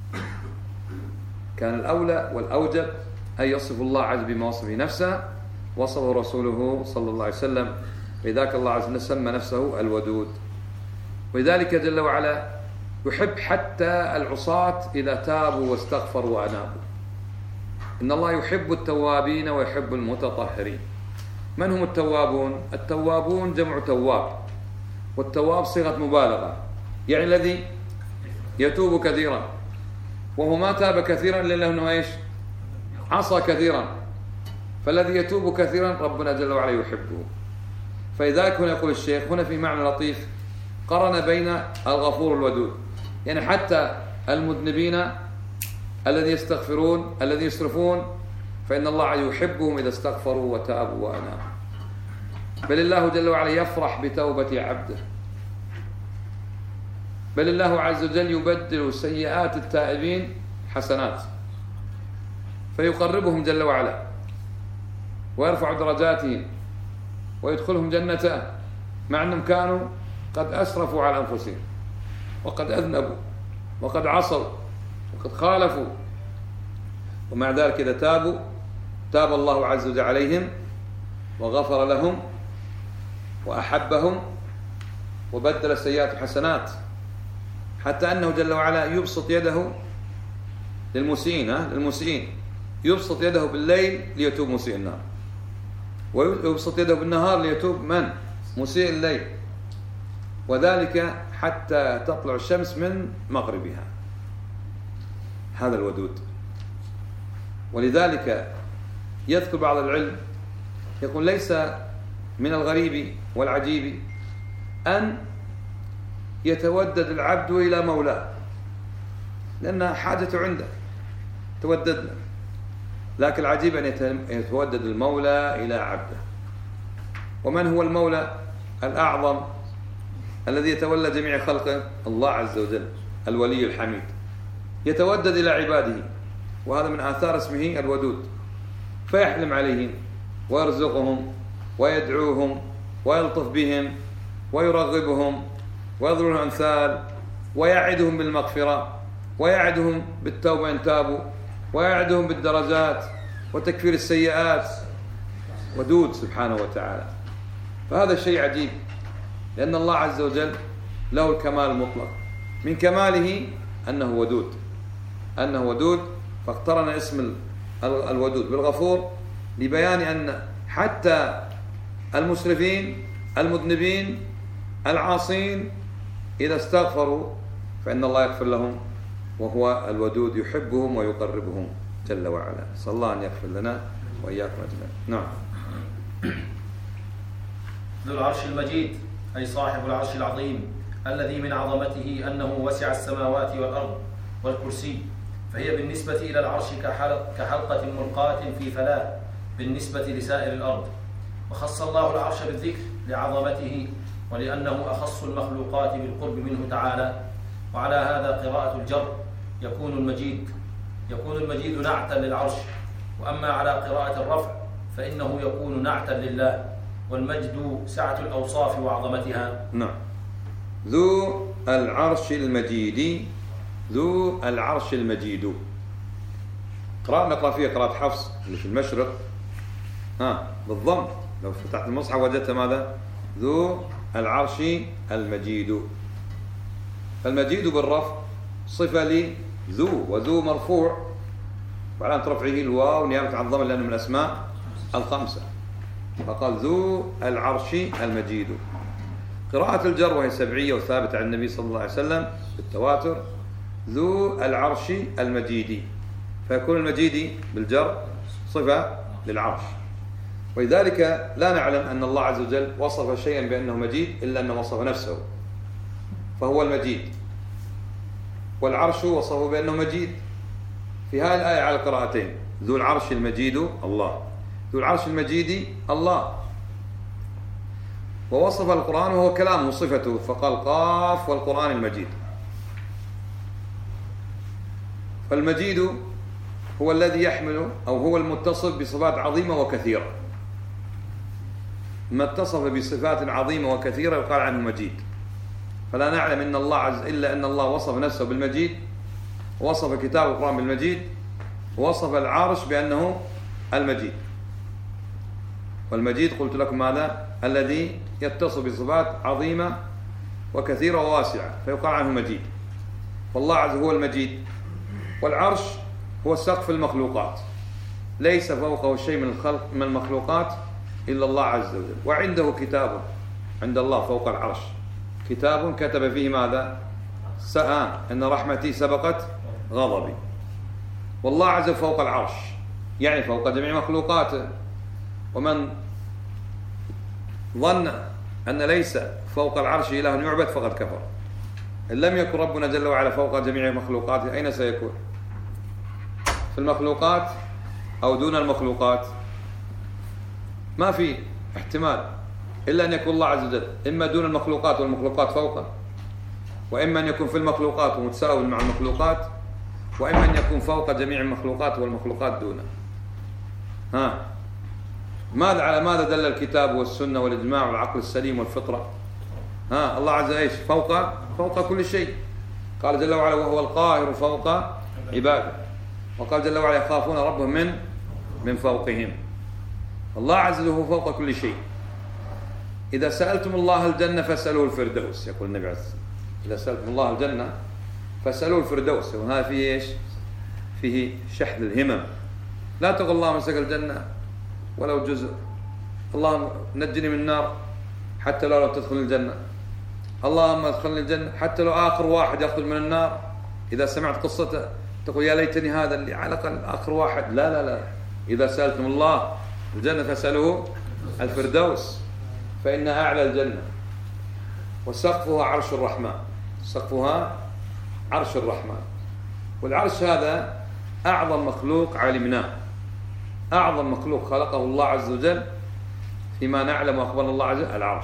كان الأولى والأوجب أن يصف الله عز بما وصف به نفسه، وصفه رسوله صلى الله عليه وسلم. لذلك الله عز وجل سمى نفسه الودود. ولذلك جل وعلا يحب حتى العصاة إذا تابوا واستغفروا وأنابوا. إن الله يحب التوابين ويحب المتطهرين. من هم التوابون؟ التوابون جمع تواب، والتواب صيغة مبالغة، يعني الذي يتوب كثيرا، وهو ما تاب كثيرا إلا أنه إيش؟ عصى كثيرا. فالذي يتوب كثيرا ربنا جل وعلا يحبه. فلذلك هنا يقول الشيخ هنا في معنى لطيف، قرن بين الغفور والودود، يعني حتى المذنبين الذي يستغفرون الذي يسرفون فإن الله يحبهم إذا استغفروا وتابوا وأنابوا. بل الله جل وعلا يفرح بتوبة عبده، بل الله عز وجل يبدل سيئات التائبين حسنات فيقربهم جل وعلا ويرفع درجاتهم ويدخلهم جنته، مع أنهم كانوا قد أسرفوا على أنفسهم وقد أذنبوا وقد عصوا وقد خالفوا، ومع ذلك إذا تابوا تاب الله عز وجل عليهم وغفر لهم وأحبهم وبدل السيئات حسنات، حتى أنه جل وعلا يبسط يده للمسيئين للمسيئين يبسط يده بالليل ليتوب مسيء النار، ويبسط يده بالنهار ليتوب من؟ مسيء الليل، وذلك حتى تطلع الشمس من مغربها. هذا الودود. ولذلك يذكر بعض العلم يقول ليس من الغريب والعجيب أن يتودد العبد إلى مولاه، لأن حاجة عنده توددنا، لكن العجيب أن يتودد المولى إلى عبده. ومن هو المولى الأعظم الذي يتولى جميع خلقه؟ الله عز وجل، الولي الحميد، يتودد إلى عباده، وهذا من آثار اسمه الودود، فيحلم عليهم ويرزقهم ويدعوهم ويلطف بهم ويرغبهم ويضرب الأمثال ويعدهم بالمغفرة ويعدهم بالتوبة إن تابوا ويعدهم بالدرجات وتكفير السيئات. ودود سبحانه وتعالى. فهذا الشيء عجيب، لأن الله عز وجل له الكمال المطلق، من كماله أنه ودود، أنه ودود، فاقترن اسم الودود بالغفور لبيان أن حتى المسرفين المذنبين العاصين إذا استغفروا فإن الله يغفر لهم، وهو الودود يحبهم ويقربهم جل وعلا. صلى الله أن يغفر لنا وإياكم أجمعين. نعم. ذو العرش المجيد أي صاحب العرش العظيم الذي من عظمته أنه وسع السماوات والأرض والكرسي، فهي بالنسبة إلى العرش كحلق كحلقة ملقاة في فلاة بالنسبة لسائر الأرض. وخص الله العرش بالذكر لعظمته ولأنه أخص المخلوقات بالقرب منه تعالى. وعلى هذا قراءة الجر يكون المجيد يكون المجيد نعتا للعرش، وأما على قراءة الرفع فإنه يكون نعتا لله، والمجد سعة الأوصاف وعظمتها. نعم. ذو العرش المجيد ذو العرش المجيد. قراءة نقرأ فيها قراءة حفص اللي في المشرق ها بالضم، لو فتحت المصحف وجدت ماذا؟ ذو العرش المجيد. المجيد بالرفع صفة لذو، وذو مرفوع وعلامة رفعه الواو نيابة عن الضم لأنه من الأسماء الخمسة، فقال ذو العرش المجيد. قراءة الجر وهي سبعية وثابتة عن النبي صلى الله عليه وسلم بالتواتر، ذو العرش المجيد، فيكون المجيد بالجر صفة للعرش. ولذلك لا نعلم أن الله عز وجل وصف شيئا بأنه مجيد إلا أنه وصف نفسه فهو المجيد، والعرش وصفه بأنه مجيد في هذه الآية على قراءتين، ذو العرش المجيد الله، ذو العرش المجيد الله. ووصف القرآن وهو كلامه صفته فقال قاف والقرآن المجيد. فالمجيد هو الذي يحمل أو هو المتصف بصفات عظيمة وكثيرة، ما اتصف بصفات عظيمة وكثيرة يقال عنه مجيد. فلا نعلم إن الله عز إلا أن الله وصف نفسه بالمجيد، ووصف كتاب القرآن بالمجيد، ووصف العرش بأنه المجيد. والمجيد قلت لكم ماذا؟ الذي يتصف بصفات عظيمة وكثيرة وواسعة فيقال عنه مجيد. والله عز هو المجيد. والعرش هو سقف المخلوقات، ليس فوقه شيء من الخلق من المخلوقات إلا الله عز وجل. وعنده كتاب عند الله فوق العرش، كتاب كتب فيه ماذا؟ سآن إن رحمتي سبقت غضبي. والله عز وجل فوق العرش يعني فوق جميع مخلوقاته. ومن ظن أن ليس فوق العرش إله يعبد فقد كفر. إن لم يكن ربنا جل وعلا فوق جميع مخلوقاته أين سيكون؟ في المخلوقات أو دون المخلوقات؟ ما في احتمال إلا أن يكون الله عز وجل إما دون المخلوقات والمخلوقات فوقه، وإما أن يكون في المخلوقات ومتساوي مع المخلوقات، وإما أن يكون فوق جميع المخلوقات والمخلوقات دونه. ها ماذا على ماذا دل الكتاب والسنة والإجماع والعقل السليم والفطرة؟ ها الله عز وجل ايش؟ فوق فوق كل شيء. قال جل وعلا وهو القاهر فوق عباده. وقال جل وعلا يخافون ربهم من من فوقهم. الله عز وجل هو فوق كل شيء. إذا سألتم الله الجنة فاسألوه الفردوس، يقول النبي عليه الصلاة والسلام. إذا سألتم الله الجنة فاسألوه الفردوس. وهذا فيه ايش؟ فيه شحذ الهمم. لا تقول اللهم اسألك الجنة ولو جزء، اللهم نجني من النار حتى لو لم تدخل الجنة، اللهم ادخلني الجنة حتى لو آخر واحد يخرج من النار. إذا سمعت قصته تقول يا ليتني هذا اللي على الأقل آخر واحد. لا لا لا، إذا سألتم الله الجنة فاسألوه الفردوس فإنها أعلى الجنة. وسقفها عرش الرحمن، سقفها عرش الرحمن. والعرش هذا أعظم مخلوق علمناه، أعظم مخلوق خلقه الله عز وجل فيما نعلم وأخبرنا الله عز وجل العرش.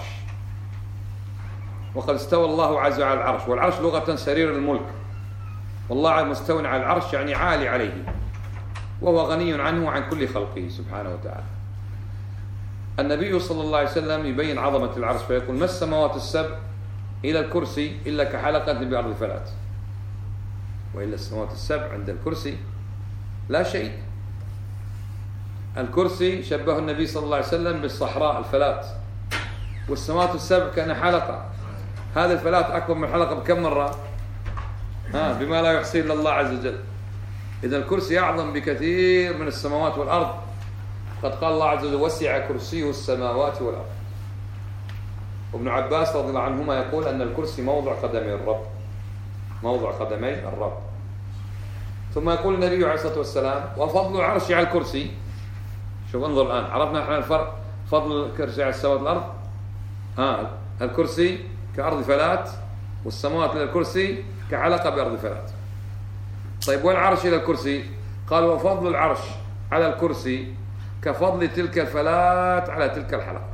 وقد استوى الله عز وجل على العرش. والعرش لغة سرير الملك، والله مستو على العرش يعني عالي عليه، وهو غني عنه وعن كل خلقه سبحانه وتعالى. النبي صلى الله عليه وسلم يبين عظمة العرش فيقول ما السماوات السبع إلى الكرسي إلا كحلقة بأرض فلات. وإلا السماوات السبع عند الكرسي لا شيء. الكرسي شبه النبي صلى الله عليه وسلم بالصحراء الفلات، والسماوات السبع كان حلقة. هذا الفلات أكبر من الحلقة بكم مرة؟ ها بما لا يحصي إلا الله عز وجل. إذا الكرسي أعظم بكثير من السماوات والأرض. قد قال الله عز وجل وسع كرسيه السماوات والأرض. وابن عباس رضي الله عنهما يقول أن الكرسي موضع قدمي الرب، موضع قدمي الرب. ثم يقول النبي عليه الصلاة والسلام وفضل العرش على الكرسي. شوف انظر الآن عرفنا احنا الفرق، فضل الكرسي على السماوات والأرض. ها الكرسي كأرض فلات، والسماوات للكرسي كحلقة بأرض فلات. طيب والعرش إلى الكرسي؟ قال وفضل العرش على الكرسي كفضل تلك الفلات على تلك الحلقة.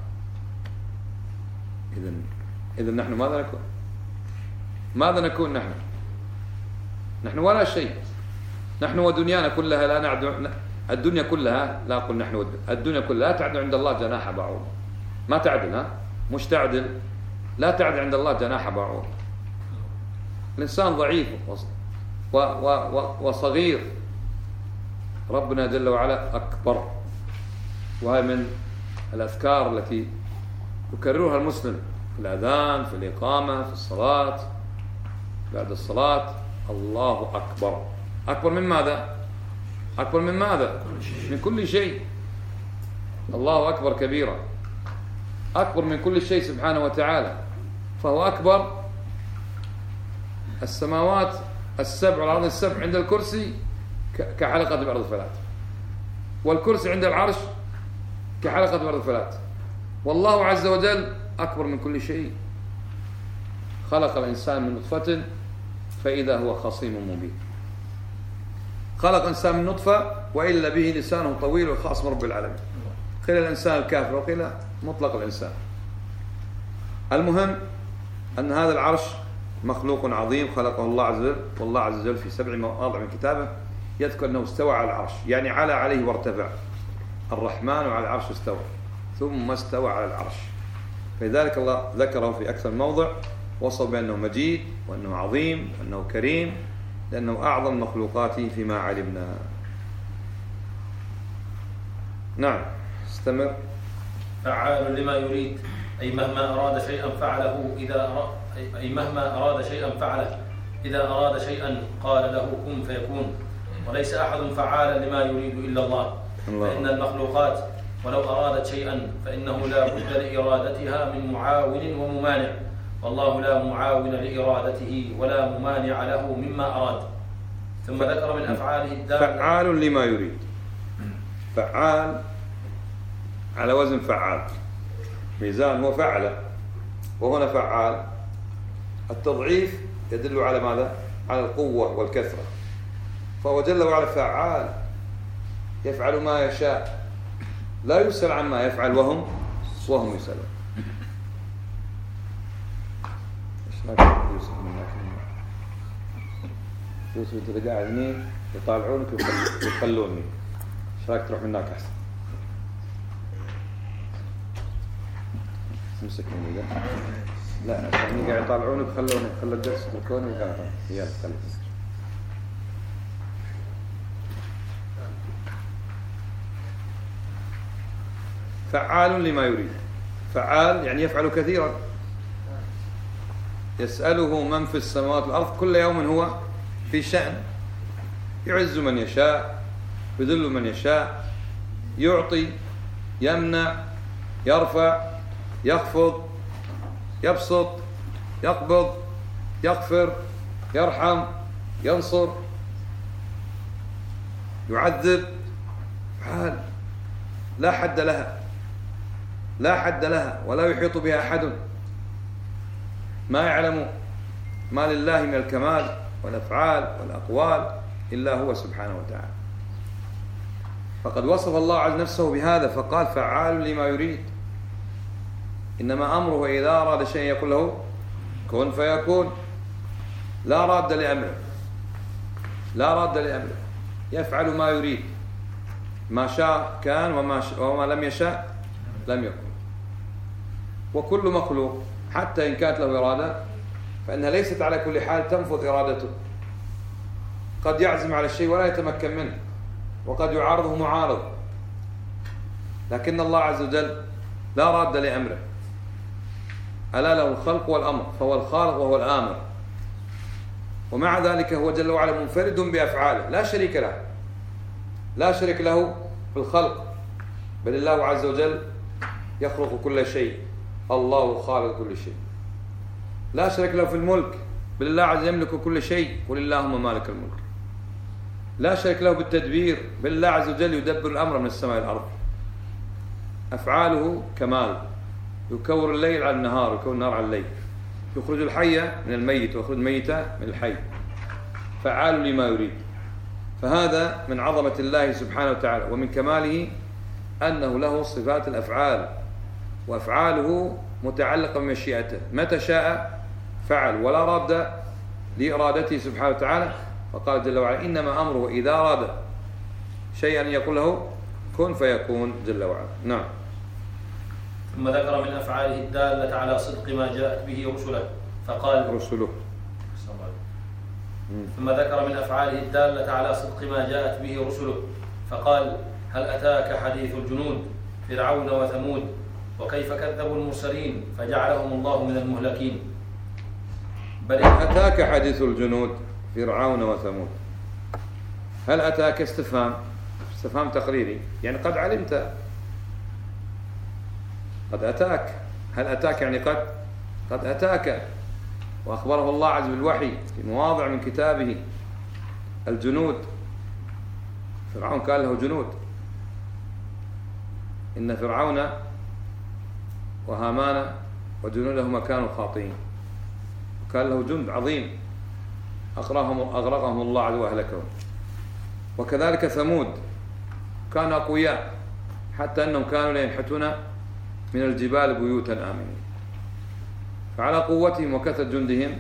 إذن إذن نحن ماذا نكون؟ ماذا نكون نحن؟ نحن ولا شيء. نحن ودنيانا كلها لا نعدو، الدنيا كلها لا أقول نحن، الدنيا كلها لا تعدل عند الله جناح بعوض. ما تعدل، ها مش تعدل، لا تعدل عند الله جناح بعوض. الإنسان ضعيف وصغير. ربنا جل وعلا أكبر، وهي من الأذكار التي يكررها المسلم في الأذان، في الإقامة، في الصلاة، بعد الصلاة: الله أكبر. أكبر من ماذا؟ أكبر من ماذا؟ من كل شيء. الله أكبر كبيرا، أكبر من كل شيء سبحانه وتعالى، فهو أكبر. السماوات السبع والأرض السبع عند الكرسي كحلقة بأرض الفلات، والكرسي عند العرش كحلقة بأرض الفلات. والله عز وجل أكبر من كل شيء. خلق الإنسان من نطفة فإذا هو خصيم مبين. خلق الإنسان من نطفة وإلا به لسانه طويل وخاص رب العالمين. قيل الإنسان الكافر وقيل مطلق الإنسان. المهم أن هذا العرش مخلوق عظيم خلقه الله عز وجل، والله عز وجل في سبع مواضع من كتابه يذكر أنه استوى على العرش، يعني على عليه وارتفع. الرحمن على العرش استوى ثم استوى على العرش. فلذلك الله ذكره في أكثر موضع، وصف بأنه مجيد وأنه عظيم وأنه كريم، لأنه أعظم مخلوقاته فيما علمنا. نعم، استمر. فعال لما يريد، أي مهما أراد شيئا فعله إذا أراد أي مهما أراد شيئا فعله إذا أراد شيئا قال له كن فيكون. وليس أحد فعالا لما يريد إلا الله. الله. فإن المخلوقات ولو أرادت شيئا فإنه لا بد لإرادتها من معاون وممانع، والله لا معاون لإرادته ولا ممانع له مما أراد. ثم ذكر من أفعاله الدالة. فعال لما يريد. فعال على وزن فعال، ميزان هو فعل، وهنا فعال. التضعيف يدل على ماذا؟ على القوة والكثرة. فهو جل وعلا فعال، يفعل ما يشاء، لا يسأل عما يفعل وهم وهم يسألون. يوسف منك يوسف انت قاعد هني يطالعونك ويخلوني، ايش رايك تروح من هناك احسن؟ امسك مني ده. لا عشان قاعد يطالعونك خلوني خلوا الدرس يتركوني وقاعد يلا خليك. فعال لما يريد. فعال يعني يفعل كثيرا. يسأله من في السماوات والأرض كل يوم هو في شأن. يعز من يشاء، يذل من يشاء، يعطي، يمنع، يرفع، يخفض، يبسط، يقبض، يغفر، يرحم، ينصر، يعذب. فعال لا حد لها، لا حد لها ولا يحيط بها أحد. ما يعلم ما لله من الكمال والأفعال والأقوال إلا هو سبحانه وتعالى. فقد وصف الله عز نفسه بهذا فقال فعال لما يريد. إنما أمره إذا أراد شيء يقول له كن فيكون. لا راد لأمره، لا راد لأمره، يفعل ما يريد. ما شاء كان وما, ش... وما لم يشاء لم يكن. وكل مخلوق حتى إن كانت له إرادة فإنها ليست على كل حال تنفذ إرادته. قد يعزم على الشيء ولا يتمكن منه، وقد يعارضه معارض، لكن الله عز وجل لا راد لأمره. ألا له الخلق والأمر، فهو الخالق وهو الآمر. ومع ذلك هو جل وعلا منفرد بأفعاله، لا شريك له، لا شريك له في الخلق، بل الله عز وجل يخلق كل شيء. الله خالق كل شيء. لا شريك له في الملك، بل الله عز وجل يملك كل شيء، قل اللهم مالك الملك. لا شريك له بالتدبير، بل الله عز وجل يدبر الأمر من السماء إلى الأرض. أفعاله كمال، يكور الليل على النهار ويكور النهار على الليل، يخرج الحي من الميت ويخرج الميت من الحي. فعال لما يريد. فهذا من عظمة الله سبحانه وتعالى ومن كماله أنه له صفات الأفعال، وأفعاله متعلقة بمشيئته. متى شاء فعل ولا راد لإرادته سبحانه وتعالى. فقال جل وعلا إنما أمره إذا أراد شيئا يقول له كن فيكون جل وعلا. نعم. ثم ذكر من أفعاله الدالة على صدق ما جاءت به رسله فقال رسله ثم ذكر من أفعاله الدالة على صدق ما جاءت به رسله، فقال: هل أتاك حديث الجنود فرعون وثمود وكيف كذبوا المرسلين فجعلهم الله من المهلكين. بل أتاك حديث الجنود فرعون وثمود. هل أتاك استفهام استفهام تقريري، يعني قد علمت، قد أتاك. هل أتاك يعني قد قد أتاك. وأخبره الله عز بالوحي في مواضع من كتابه الجنود. فرعون كان له جنود، إن فرعون وهامان وجنودهما كانوا خاطئين، وكان له جند عظيم أغرقهم, أغرقهم الله عز وأهلكهم. وكذلك ثمود كانوا أقوياء حتى أنهم كانوا لينحتون من الجبال بيوتا آمنين، فعلى قوتهم وكثرة جندهم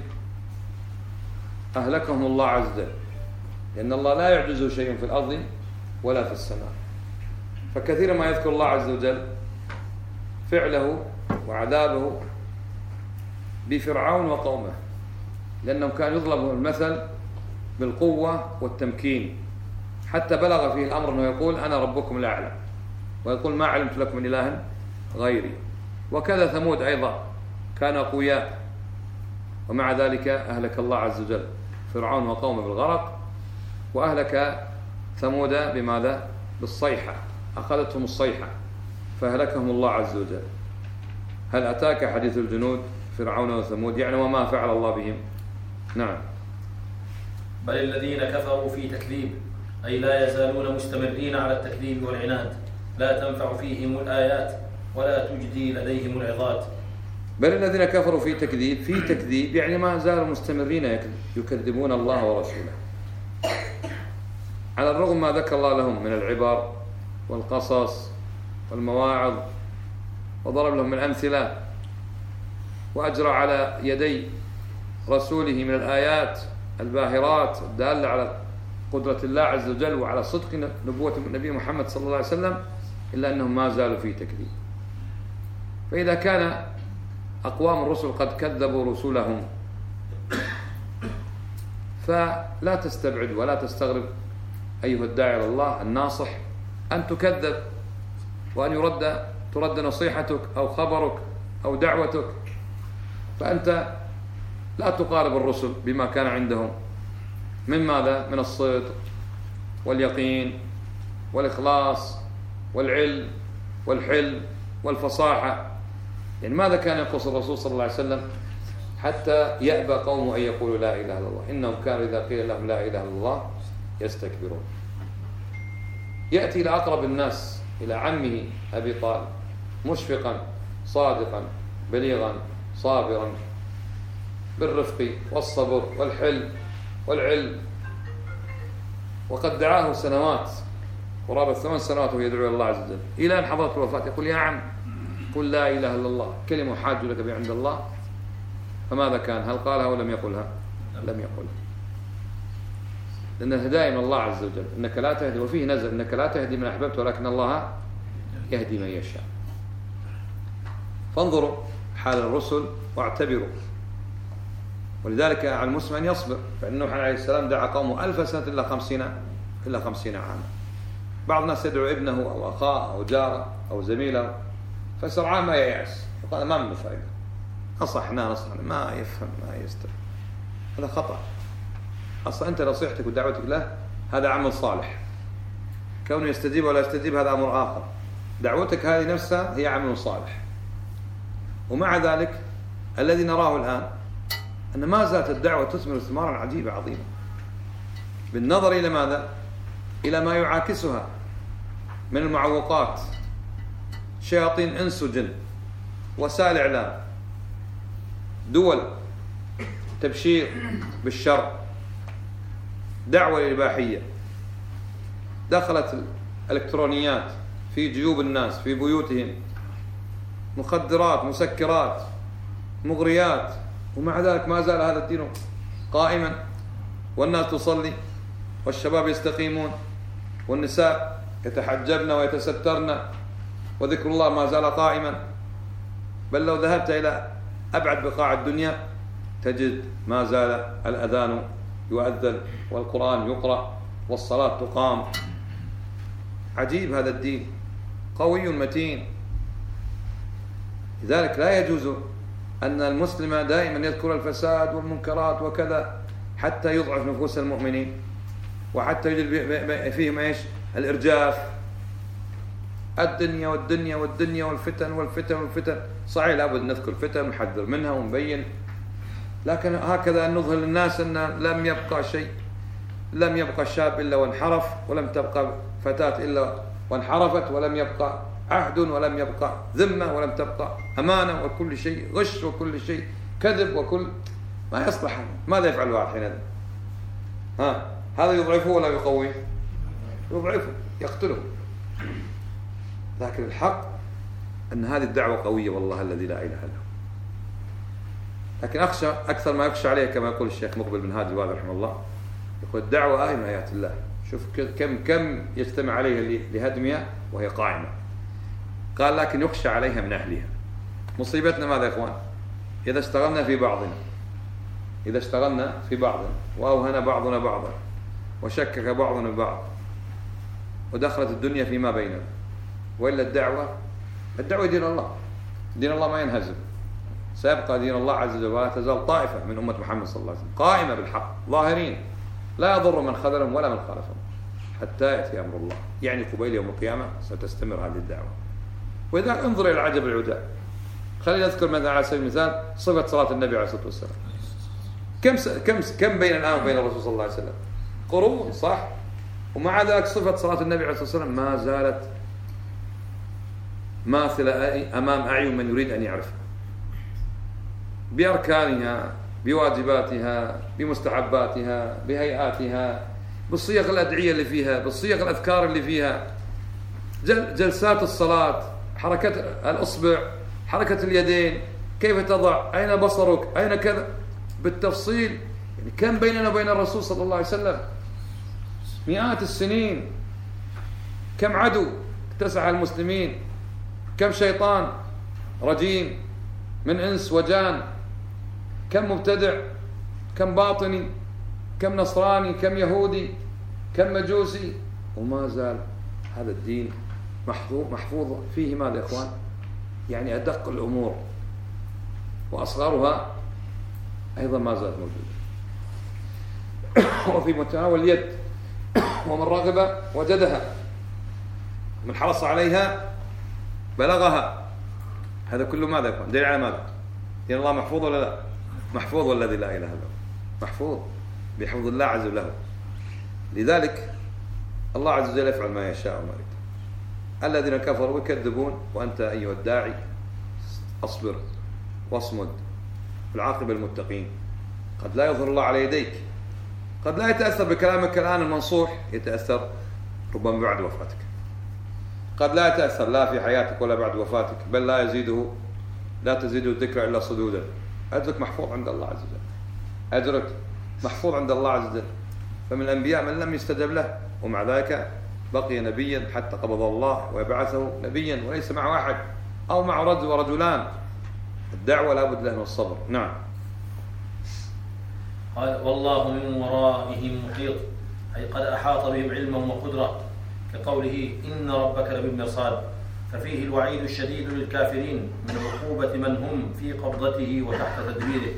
أهلكهم الله عز وجل، لأن الله لا يعجزه شيء في الأرض ولا في السماء. فكثيرا ما يذكر الله عز وجل فعله وعذابه بفرعون وقومه، لأنهم كانوا يضربوا المثل بالقوة والتمكين، حتى بلغ فيه الأمر أنه يقول: أنا ربكم الأعلى، ويقول: ما علمت لكم من إله غيري. وكذا ثمود أيضا كانوا أقوياء، ومع ذلك أهلك الله عز وجل فرعون وقومه بالغرق، وأهلك ثمود بماذا؟ بالصيحة، أخذتهم الصيحة فأهلكهم الله عز وجل. هل أتاك حديث الجنود فرعون وثمود، يعني وما فعل الله بهم. نعم. بل الذين كفروا في تكذيب، أي لا يزالون مستمرين على التكذيب والعناد، لا تنفع فيهم الآيات ولا تجدي لديهم العظات. بل الذين كفروا في تكذيب، في تكذيب يعني ما زالوا مستمرين يكذبون الله ورسوله، على الرغم ما ذكر الله لهم من العبر والقصص والمواعظ، وضرب لهم الأمثلة، وأجرى على يدي رسوله من الآيات الباهرات الدالة على قدرة الله عز وجل وعلى صدق نبوة النبي محمد صلى الله عليه وسلم، إلا أنهم ما زالوا في تكذيب. فإذا كان أقوام الرسل قد كذبوا رسلهم، فلا تستبعد ولا تستغرب أيها الداعي إلى الله الناصح أن تكذب، وأن يرد ترد نصيحتك أو خبرك أو دعوتك، فأنت لا تقارب الرسل بما كان عندهم من ماذا؟ من الصدق واليقين والإخلاص والعلم والحلم والفصاحة. يعني ماذا كان يقص الرسول صلى الله عليه وسلم حتى يأبى قوم أن يقولوا لا إله إلا الله؟ إنهم كانوا إذا قيل لهم لا إله إلا الله يستكبرون. يأتي إلى أقرب الناس، إلى عمه أبي طالب، مشفقا صادقا بليغا صابرا بالرفق والصبر والحلم والعلم، وقد دعاه سنوات قرابة ثمان سنوات وهو يدعو الله عز وجل، إلى أن حضرت الوفاة يقول: يا عم قل لا إله إلا الله، كلمة حاج لك بها عند الله. فماذا كان؟ هل قالها ولم يقلها؟ لم يقلها، لأن الهداية من الله عز وجل، إنك لا تهدي، وفيه نزل: إنك لا تهدي من أحببت ولكن الله يهدي من يشاء. فانظروا حال الرسل واعتبروا. ولذلك على المسلم أن يصبر، فإن نوح عليه السلام دعا قومه ألف سنة إلا خمسين إلا خمسين عاما. بعض الناس يدعو ابنه أو أخاه أو جاره أو زميله، فسرعان ما ييأس، يقول ما منه فائدة، نصحنا نصحنا ما يفهم ما يستوعب. هذا خطأ. أصلا أنت نصيحتك ودعوتك له هذا عمل صالح، كونه يستجيب ولا يستجيب هذا أمر آخر. دعوتك هذه نفسها هي عمل صالح. ومع ذلك الذي نراه الآن أن ما زالت الدعوة تثمر ثمارا عجيبة عظيمة، بالنظر إلى ماذا؟ إلى ما يعاكسها من المعوقات، شياطين إنس وجن، وسائل إعلام، دول تبشير بالشر، دعوة الإباحية، دخلت الإلكترونيات في جيوب الناس في بيوتهم، مخدرات، مسكرات، مغريات، ومع ذلك ما زال هذا الدين قائما، والناس تصلي والشباب يستقيمون والنساء يتحجبن ويتسترن، وذكر الله ما زال قائما. بل لو ذهبت إلى أبعد بقاع الدنيا تجد ما زال الأذان يؤذن والقرآن يقرأ والصلاة تقام. عجيب هذا الدين، قوي متين. لذلك لا يجوز أن المسلم دائما يذكر الفساد والمنكرات وكذا حتى يضعف نفوس المؤمنين وحتى يجد فيهم ايش؟ الإرجاف. الدنيا والدنيا والدنيا والفتن والفتن والفتن. صحيح لابد نذكر الفتن ونحذر منها ونبين، لكن هكذا نظهر للناس أن لم يبقى شيء، لم يبقى شاب إلا وانحرف، ولم تبقى فتاة إلا وانحرفت، ولم يبقى عهد ولم يبقى ذمة ولم تبقى أمانة، وكل شيء غش وكل شيء كذب وكل ما يصلح. ماذا يفعل الواحد حينئذ؟ ها هذا يضعفه ولا يقويه؟ يضعفه، يقتله. لكن الحق أن هذه الدعوة قوية والله الذي لا إله إلا هو. لكن أخشى أكثر ما يخشى عليه كما يقول الشيخ مقبل بن هادي الوادي رحمه الله، يقول الدعوة آية من آيات الله. شوف كم كم يجتمع عليها لهدمها وهي قائمة. قال لكن يخشى عليها من أهلها. مصيبتنا ماذا يا إخوان؟ إذا اشتغلنا في بعضنا إذا اشتغلنا في بعضنا وأوهن بعضنا بعضا وشكك بعضنا ببعض ودخلت الدنيا فيما بيننا، وإلا الدعوة الدعوة دين الله. دين الله ما ينهزم، سيبقى دين الله عز وجل، ولا تزال طائفة من أمة محمد صلى الله عليه وسلم قائمة بالحق ظاهرين لا يضر من خذلهم ولا من خالفهم حتى يأتي أمر الله. يعني قبيل يوم القيامة ستستمر هذه الدعوة. وإذا انظر إلى العجب العجاب، خلينا نذكر مثلا على سبيل المثال صفة صلاة النبي عليه الصلاة والسلام. كم س... كم س... كم بين الآن وبين الرسول صلى الله عليه وسلم؟ قرون، صح؟ ومع ذلك صفة صلاة النبي عليه الصلاة والسلام ما زالت ماثلة أمام أعين من يريد أن يعرفها، بأركانها، بواجباتها، بمستحباتها، بهيئاتها، بالصيغ الأدعية اللي فيها، بالصيغ الأذكار اللي فيها، جل... جلسات الصلاة، حركة الأصبع، حركة اليدين، كيف تضع، أين بصرك، أين كذا، بالتفصيل. يعني كم بيننا وبين الرسول صلى الله عليه وسلم؟ مئات السنين. كم عدو اكتسح المسلمين، كم شيطان رجيم من إنس وجان، كم مبتدع، كم باطني، كم نصراني، كم يهودي، كم مجوسي، وما زال هذا الدين محفوظ محفوظ فيه ماذا يا إخوان؟ يعني أدق الأمور وأصغرها أيضا ما زالت موجودة وفي متناول اليد، ومن رغب وجدها، من حرص عليها بلغها. هذا كله ماذا يكون؟ دليل على ماذا؟ دين الله محفوظ ولا لا؟ محفوظ، والذي لا إله إلا هو محفوظ بحفظ الله عز وجل. لذلك الله عز وجل يفعل ما يشاء وما يريد. الذين كفروا يكذبون، وأنت أيها الداعي أصبر واصمد، العاقبة المتقين. قد لا يظهر الله على يديك، قد لا يتأثر بكلامك الآن المنصوح، يتأثر ربما بعد وفاتك، قد لا يتأثر لا في حياتك ولا بعد وفاتك، بل لا يزيده لا تزيده الذكر إلا صدودا. أجرك محفوظ عند الله عز وجل، أجرك محفوظ عند الله عز وجل. فمن الأنبياء من لم يستجب له، ومع ذلك بقي نبيا حتى قبض الله ويبعثه نبيا، وليس مع واحد أو مع رجل ورجلان. الدعوة لا بد لها من الصبر. نعم. قال والله من ورائهم محيط، أي قد أحاط بهم علما وقدرة، كقوله إن ربك لبالمرصاد، ففيه الوعيد الشديد للكافرين من عقوبة من هم في قبضته وتحت تدبيره.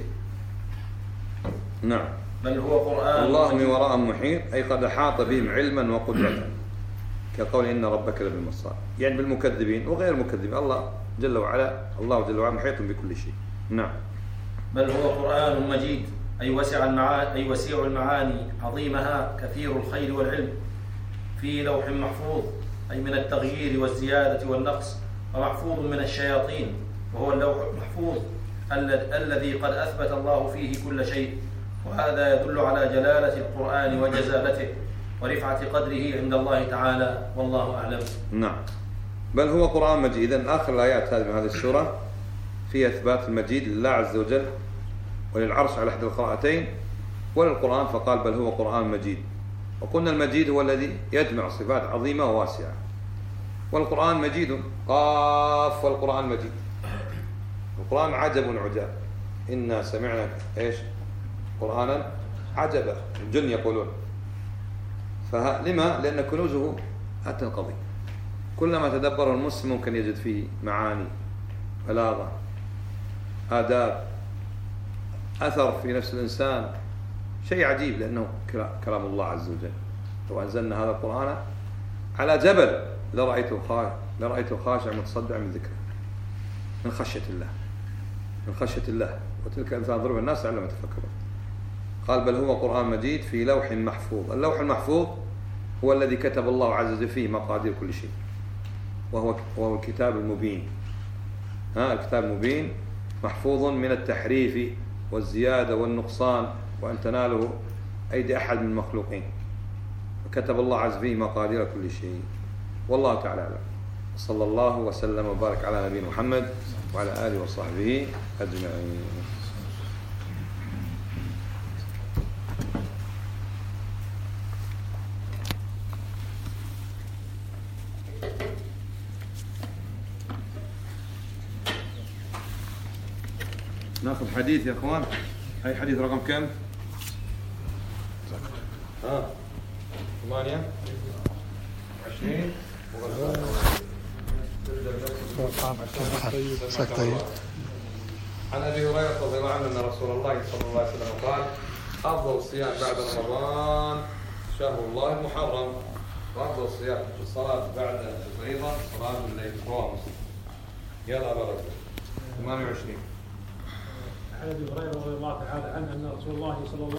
نعم. بل هو قرآن الله من وراءهم محيط، أي قد أحاط بهم علما وقدرة، كقول إن ربك لبالمرصاد، يعني بالمكذبين وغير المكذبين. الله جل وعلا الله جل وعلا محيط بكل شيء. نعم. بل هو قرآن مجيد، أي وسع المعاني أي وسيع المعاني عظيمها كثير الخير والعلم، في لوح محفوظ، أي من التغيير والزيادة والنقص، ومحفوظ من الشياطين، وهو اللوح المحفوظ الذي قد أثبت الله فيه كل شيء. وهذا يدل على جلالة القرآن وجزالته ورفعة قدره عند الله تعالى، والله أعلم. نعم. بل هو قرآن مجيد. إذن آخر الآيات هذه من هذه السورة فيها إثبات المجيد لله عز وجل وللعرش على إحدى القراءتين، وللقرآن فقال بل هو قرآن مجيد. وقلنا المجيد هو الذي يجمع صفات عظيمة وواسعة، والقرآن مجيد، قاف والقرآن مجيد. القرآن عجب عجاب، إنا سمعنا إيش؟ قرآنا عجبا، الجن يقولون. فلما؟ لأن كنوزه هتنقضي. كلما تدبر المسلم ممكن يجد فيه معاني، بلاغة، آداب، أثر في نفس الإنسان، شيء عجيب، لأنه كلام الله عز وجل. لو أنزلنا هذا القرآن على جبل لرأيته خاشع لرأيته خاشع متصدع من ذكره، من خشية الله، من خشية الله. وتلك أمثال ضرب الناس لعلهم يتفكرون. قال بل هو قرآن مجيد في لوح محفوظ. اللوح المحفوظ هو الذي كتب الله عز وجل فيه مقادير كل شيء، وهو وهو الكتاب المبين. ها الكتاب المبين محفوظ من التحريف والزيادة والنقصان، وأن تناله أيدي أحد من المخلوقين. وكتب الله عز وجل فيه مقادير كل شيء. والله تعالى أعلم. صلى الله وسلم وبارك على نبينا محمد وعلى آله وصحبه أجمعين. ناخذ حديث يا اخوان. هاي حديث رقم كم؟ ها ثمانية عشرين. عن ابي هريره رضي الله عنه ان رسول الله صلى الله عليه وسلم قال: افضل الصيام بعد رمضان شهر الله المحرم، وافضل الصيام في الصلاه بعد الفريضه صلاه الليل. رواه مسلم. يلا ابا رجل. ثمانية وعشرين. عن ابي هريره رضي الله تعالى عنه ان رسول الله صلى الله